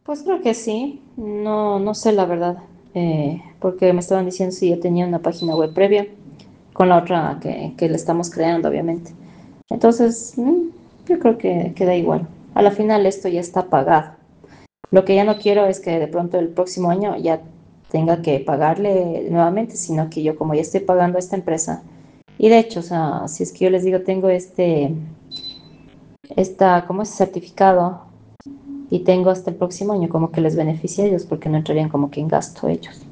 Pues creo que sí, no, no sé la verdad, porque me estaban diciendo si yo tenía una página web previa con la otra que le estamos creando, obviamente. Entonces, yo creo que da igual. A la final esto ya está pagado. Lo que ya no quiero es que de pronto el próximo año ya tenga que pagarle nuevamente, sino que yo como ya estoy pagando a esta empresa, y de hecho, o sea, si es que yo les digo, tengo ¿cómo es? Certificado y tengo hasta el próximo año, como que les beneficia a ellos porque no entrarían como que en gasto ellos.